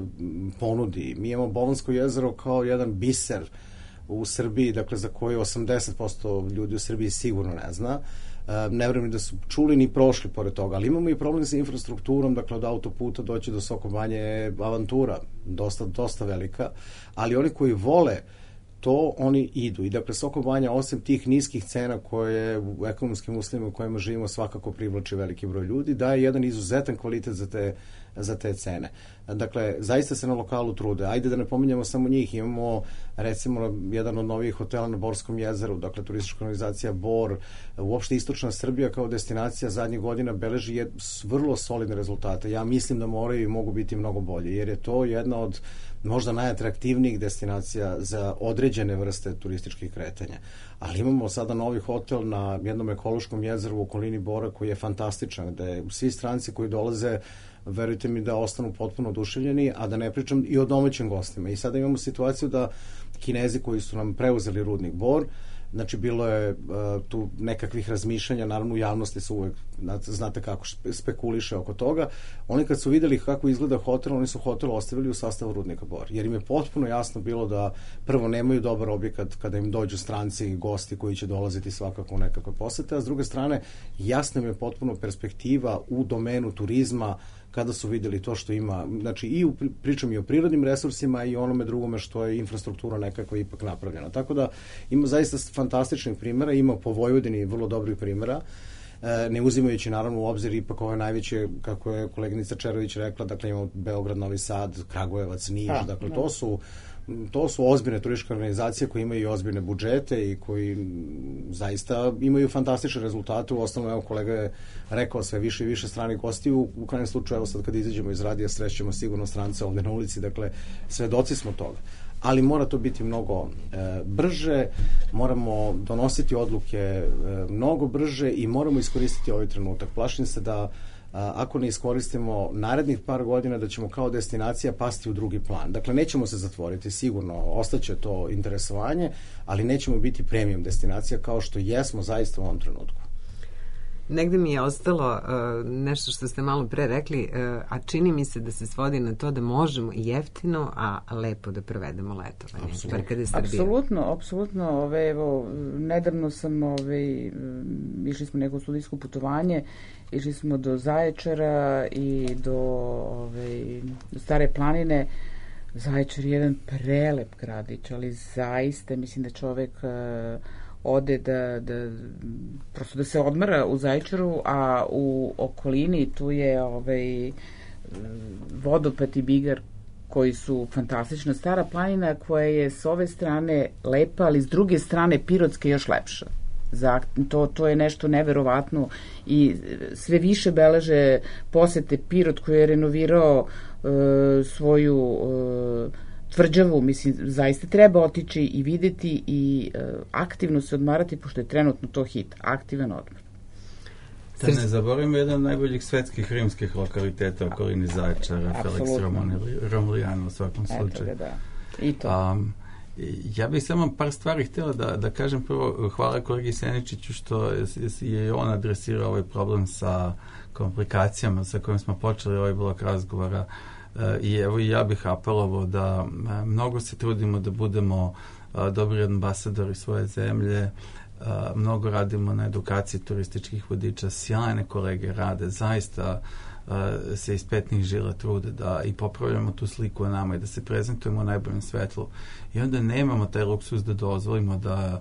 ponudi. Mi imamo Bolonsko jezero kao jedan biser u Srbiji, dakle za koje osamdeset posto ljudi u Srbiji sigurno ne zna. E, ne vjerujem da su čuli ni prošli pored toga, ali imamo i problem sa infrastrukturom, dakle od autoputa doći do Soko Banje je avantura, dosta, dosta velika, ali oni koji vole to, oni idu. I dakle, Soko Banja, osim tih niskih cena koje u ekonomskim uslovima u kojima živimo svakako privlači veliki broj ljudi, daje jedan izuzetan kvalitet za te, za te cene. Dakle, zaista se na lokalu trude. Ajde da ne pominjamo samo njih. Imamo, recimo, jedan od novih hotela na Borskom jezeru, dakle, turistička organizacija Bor, uopšte istočna Srbija kao destinacija zadnjih godina beleži je vrlo solidne rezultate. Ja mislim da moraju i mogu biti mnogo bolje, jer je to jedna od možda najatraktivnijih destinacija za određene vrste turističkih kretanja. Ali imamo sada novi hotel na jednom ekološkom jezeru u okolini Bora koji je fantastičan, gde svi stranci koji dolaze, verujte mi da ostanu potpuno oduševljeni, a da ne pričam i o domaćim gostima. I sada imamo situaciju da Kinezi koji su nam preuzeli rudnik Bor, znači bilo je uh, tu nekakvih razmišljanja, naravno u javnosti su uvek, znate kako spekuliše oko toga, oni kad su videli kako izgleda hotel, oni su hotel ostavili u sastavu rudnika Bor, jer im je potpuno jasno bilo da prvo nemaju dobar objekat kada im dođu stranci i gosti koji će dolaziti svakako u nekakve posete, a s druge strane jasna im je potpuno perspektiva u domenu turizma kada su videli to što ima, znači i u, pričam i o prirodnim resursima i onome drugome što je infrastruktura nekako ipak napravljena. Tako da ima zaista fantastičnih primjera, ima po Vojvodini vrlo dobrih primjera, e, ne uzimajući naravno u obzir ipak ove najveće, kako je koleginica Čerović rekla, dakle imamo Beograd, Novi Sad, Kragujevac, Niš, A, dakle ne. to su to su ozbiljne turističke organizacije koje imaju i ozbiljne budžete i koji zaista imaju fantastične rezultate. U osnovu, evo, kolega je rekao sve više i više stranih gostiju. U krajnjem slučaju, evo sad kad izađemo iz radija, srećemo sigurno strance ovde na ulici, dakle, svedoci smo toga. Ali mora to biti mnogo e, brže, moramo donositi odluke e, mnogo brže i moramo iskoristiti ovaj trenutak. Plašim se da ako ne iskoristimo narednih par godina, da ćemo kao destinacija pasti u drugi plan. Dakle, nećemo se zatvoriti, sigurno, ostaće to interesovanje, ali nećemo biti premium destinacija kao što jesmo zaista u ovom trenutku. Negde mi je ostalo uh, nešto što ste malo pre rekli, uh, a čini mi se da se svodi na to da možemo jeftino, a lepo da provedemo letovanje. Apsolutno, apsolutno. Ove, evo, nedavno sam, ove, išli smo neko studijsko putovanje, išli smo do Zaječara i do, ove, do Stare planine. Zaječar je jedan prelep gradić, ali zaista mislim da čovek uh, ode da, da prosto da se odmara u Zaječaru, a u okolini tu je ovaj vodopad i Bigar koji su fantastična. Stara planina koja je s ove strane lepa, ali s druge strane Pirotske još lepša. Za, to, to je nešto neverovatno i sve više beleže posete Pirot koji je renovirao uh, svoju uh, tvrđavu, mislim, zaista treba otići i videti i uh, aktivno se odmarati, pošto je trenutno to hit, aktivan odmor. Da ne zaboravimo jedan od najboljih svetskih rimskih lokaliteta u okolini Zaječara, Felix Romulijano u svakom slučaju. Eto ga, da. I to. Um, ja bih samo par stvari htjela da, da kažem. Prvo, hvala kolegi Seničiću što je on adresirao ovaj problem sa komplikacijama sa kojim smo počeli ovaj blok razgovora. I evo i ja bih apelovao da mnogo se trudimo da budemo dobri ambasadori svoje zemlje, mnogo radimo na edukaciji turističkih vodiča, sjajne kolege rade, zaista se iz petnih žila trude da i popravljamo tu sliku o nama i da se prezentujemo u najboljem svetlu. I onda nemamo taj luksuz da dozvolimo da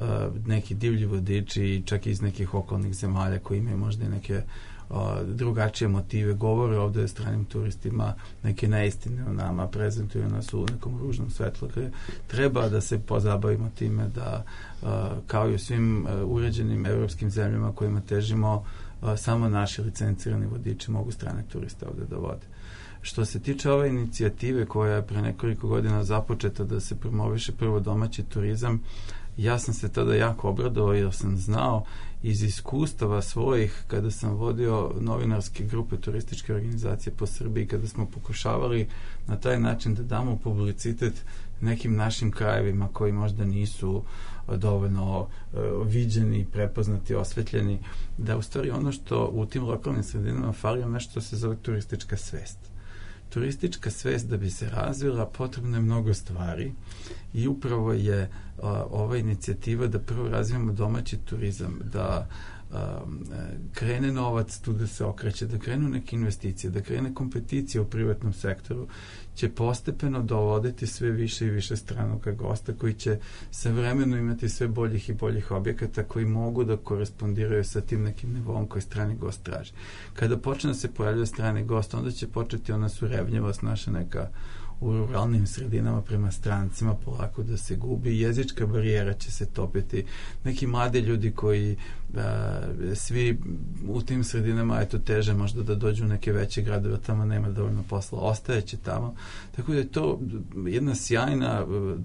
neki divlji vodiči, čak i iz nekih okolnih zemalja koji imaju možda i neke drugačije motive, govore ovdje o stranim turistima neke neistine o nama, prezentuju nas u nekom ružnom svetlu. Treba da se pozabavimo time da, kao i u svim uređenim evropskim zemljama kojima težimo, samo naši licencirani vodiči mogu strane turiste ovdje da vode. Što se tiče ove inicijative koja je pre nekoliko godina započeta da se promoviše prvo domaći turizam, ja sam se tada jako obradovao jer sam znao iz iskustava svojih kada sam vodio novinarske grupe turističke organizacije po Srbiji, kada smo pokušavali na taj način da damo publicitet nekim našim krajevima koji možda nisu dovoljno uh, viđeni, prepoznati, osvetljeni, da u stvari ono što u tim lokalnim sredinama fali nešto što se zove turistička svest. Turistička svest da bi se razvila potrebno je mnogo stvari i upravo je uh, ova inicijativa da prvo razvijemo domaći turizam, da uh, krene novac tu da se okreće, da krenu neke investicije, da krene kompeticija u privatnom sektoru, će postepeno dovoditi sve više i više stranoga gosta koji će sa vremenom imati sve boljih i boljih objekata koji mogu da korespondiraju sa tim nekim nivom koji strani gost traži. Kada počne da se pojavlja strani gost, onda će početi ona surevnjevost naša neka u ruralnim sredinama prema strancima polako da se gubi, jezička barijera će se topiti, neki mladi ljudi koji a, svi u tim sredinama eto teže možda da dođu u neke veće gradove, tamo nema dovoljno posla, ostajeće tamo, tako da je to jedna sjajna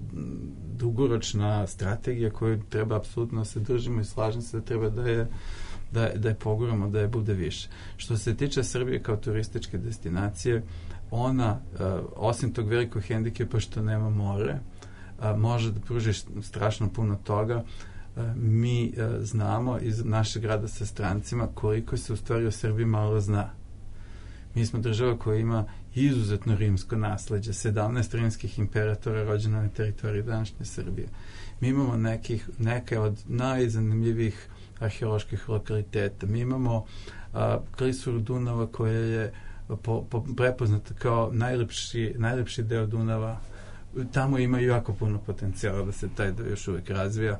dugoročna strategija koju treba apsolutno se držimo i slažem se da treba da je da, da je poguramo, da je bude više. Što se tiče Srbije kao turističke destinacije, ona, uh, osim tog velikog hendikepa što nema more, uh, može da pruži strašno puno toga. Uh, mi uh, znamo iz našeg rada sa strancima koliko se u stvari o Srbiji malo zna. Mi smo država koja ima izuzetno rimsko nasleđe, sedamnaest rimskih imperatora rođeno na teritoriji današnje Srbije. Mi imamo nekih, neke od najzanimljivih arheoloških lokaliteta. Mi imamo uh, klisuru Dunava koja je Po, po, prepoznata kao najlepši, najlepši deo Dunava. Tamo ima jako puno potencijala da se taj deo još uvijek razvija.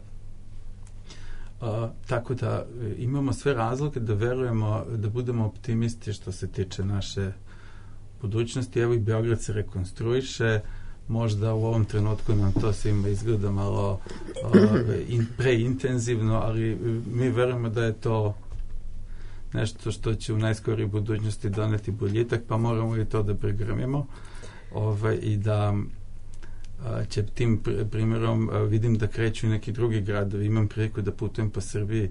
Uh, tako da imamo sve razloge da verujemo, da budemo optimisti što se tiče naše budućnosti. Evo i Beograd se rekonstruiše, možda u ovom trenutku nam to svima izgleda malo uh, in, preintenzivno, ali mi verujemo da je to nešto što će u najskoriji budućnosti doneti boljitak, pa moramo i to da pregrmimo Ove, i da a, će tim pr- primjerom a, vidim da kreću i neki drugi gradovi. Imam priliku da putujem po Srbiji,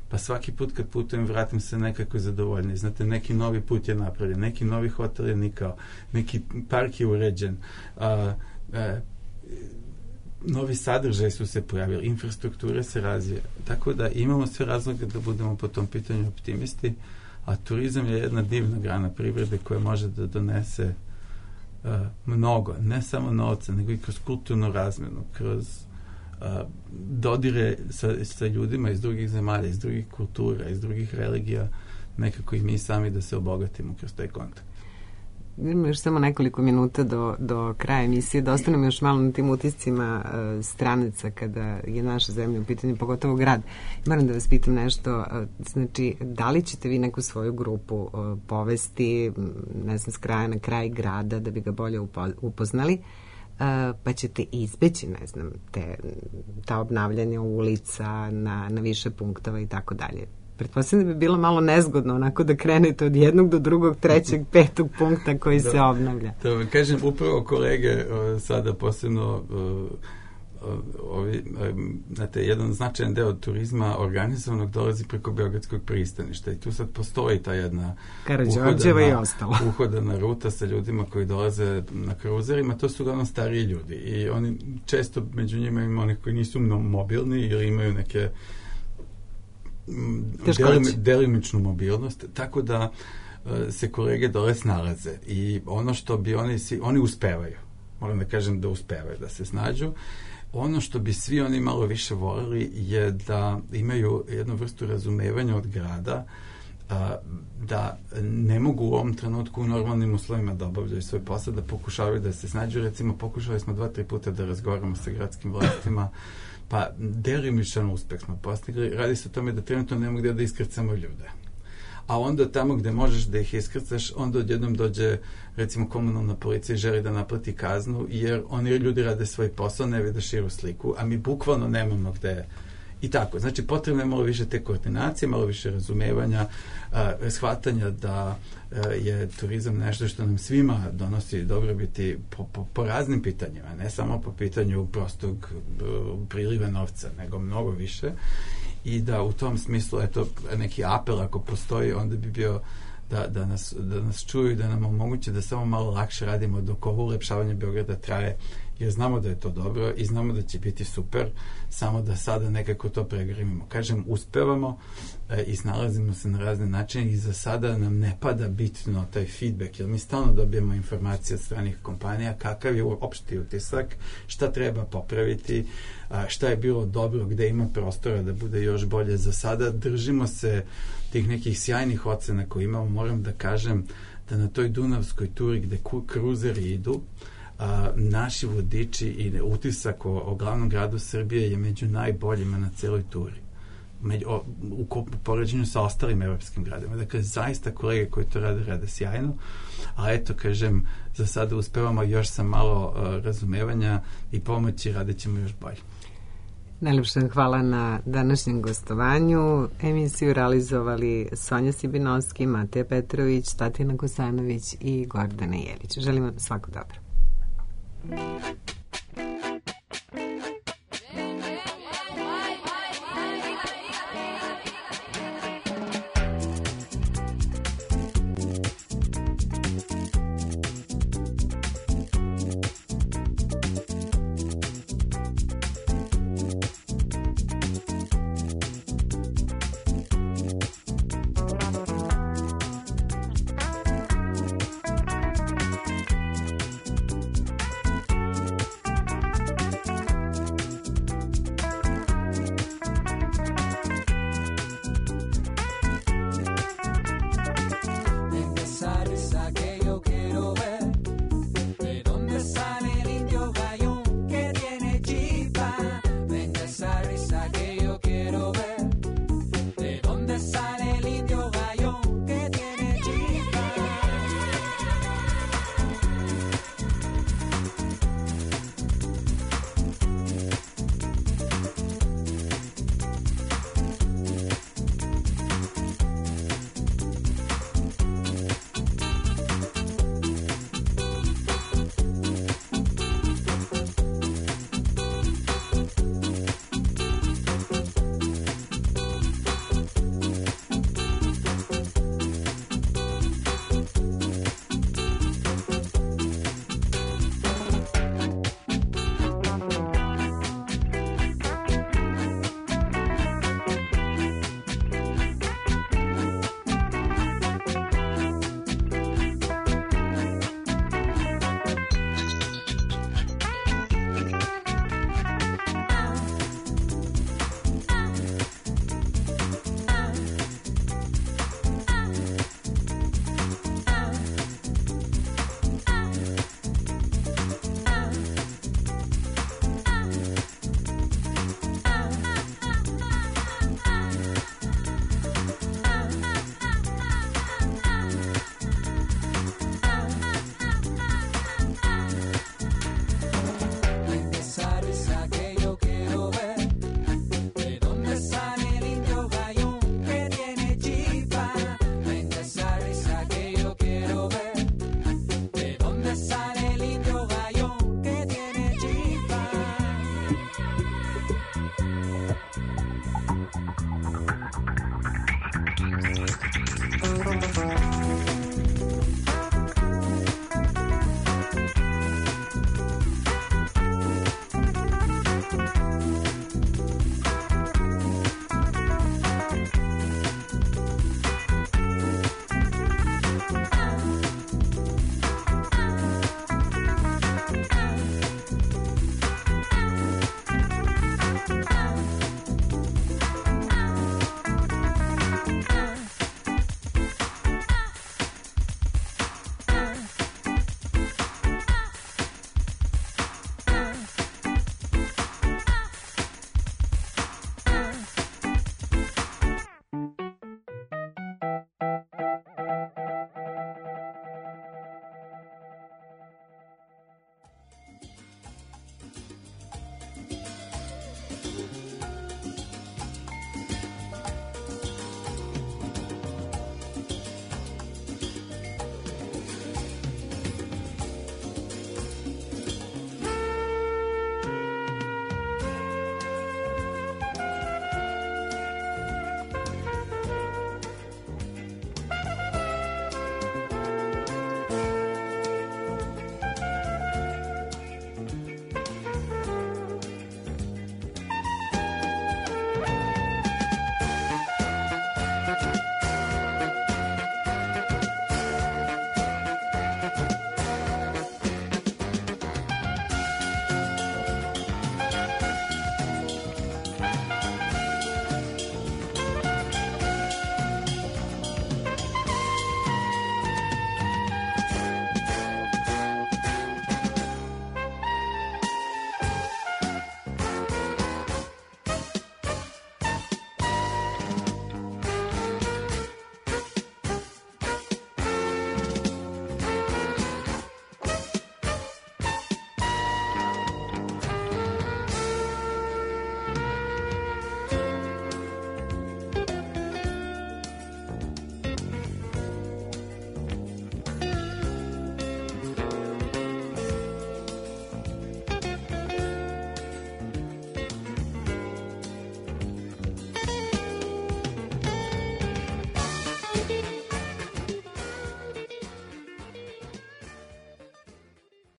pa svaki put kad putujem vratim se nekako zadovoljni. Znate, neki novi put je napravljen, neki novi hotel je nikao, neki park je uređen, a, a, novi sadržaj su se pojavili, infrastruktura se razvija. Tako da imamo sve razloga da budemo po tom pitanju optimisti, a turizam je jedna divna grana privrede koja može da donese uh, mnogo, ne samo novca, nego i kroz kulturnu razmenu, kroz uh, dodire sa, sa ljudima iz drugih zemalja, iz drugih kultura, iz drugih religija, nekako i mi sami da se obogatimo kroz taj kontakt. Imamo još samo nekoliko minuta do, do kraja emisije, da ostanemo još malo na tim utiscima uh, stranica kada je naša zemlja u pitanju, pogotovo grad. Moram da vas pitam nešto, uh, znači, da li ćete vi neku svoju grupu uh, povesti, ne znam, s kraja na kraj grada da bi ga bolje upo, upoznali, uh, pa ćete izbeći, ne znam, te, ta obnavljanja ulica na, na više punktova i tako dalje. Pretpostavljam da bi bilo malo nezgodno onako da krenete od jednog do drugog, trećeg, petog punkta koji da, se obnavlja. Da, kažem, upravo kolege uh, sada posebno uh, uh, ovi, um, znate, jedan značajan deo turizma organizovanog dolazi preko Beogradskog pristaništa i tu sad postoji ta jedna Karađorđeva i ostalo. uhodana ruta sa ljudima koji dolaze na kruzerima, to su uglavnom stariji ljudi i oni često među njima ima onih koji nisu mobilni ili imaju neke Delim, delimičnu mobilnost, tako da uh, se kolege dole snalaze i ono što bi oni, oni uspevaju, moram da kažem da uspevaju, da se snađu. Ono što bi svi oni malo više voleli je da imaju jednu vrstu razumevanja od grada, uh, da ne mogu u ovom trenutku u normalnim uslovima da obavljaju svoj posao, da pokušavaju da se snađu. Recimo, pokušali smo dva, tri puta da razgovaramo sa gradskim vlastima, pa delimičan uspeh smo postigli. Radi se o tome da trenutno nema gde da iskrcamo ljude. A onda tamo gde možeš da ih iskrcaš, onda odjednom dođe, recimo, komunalna policija i želi da naplati kaznu, jer oni ljudi rade svoj posao, ne vide širu sliku, a mi bukvalno nemamo gde. I tako. Znači, potrebno je malo više te koordinacije, malo više razumevanja, a, shvatanja da a, je turizam nešto što nam svima donosi dobrobiti po, po, po raznim pitanjima, ne samo po pitanju prostog a, priliva novca, nego mnogo više. I da u tom smislu, eto, neki apel ako postoji, onda bi bio da, da, nas, da nas čuju i da nam omoguće da samo malo lakše radimo dok ovo ulepšavanje Beograda traje, jer znamo da je to dobro i znamo da će biti super, samo da sada nekako to pregrimimo. Kažem, uspevamo e, i snalazimo se na razne načine i za sada nam ne pada bitno taj feedback, jer mi stalno dobijemo informacije od stranih kompanija, kakav je opšti utisak, šta treba popraviti, a, šta je bilo dobro, gde ima prostora da bude još bolje. Za sada držimo se tih nekih sjajnih ocena koje imamo. Moram da kažem da na toj dunavskoj turi gde kruzeri idu, a, naši vodiči i utisak o, o glavnom gradu Srbije je među najboljima na celoj turi. Među, o, u, u poređenju sa ostalim evropskim gradima. Dakle, zaista kolege koji to rade, rade sjajno, a eto, kažem, za sada uspevamo još sa malo uh, razumevanja i pomoći, radit ćemo još bolje. Najlepša hvala na današnjem gostovanju. Emisiju realizovali Sonja Sibinovski, Mateja Petrović, Tatjana Kosanović i Gordana Jelić. Želimo svako dobro.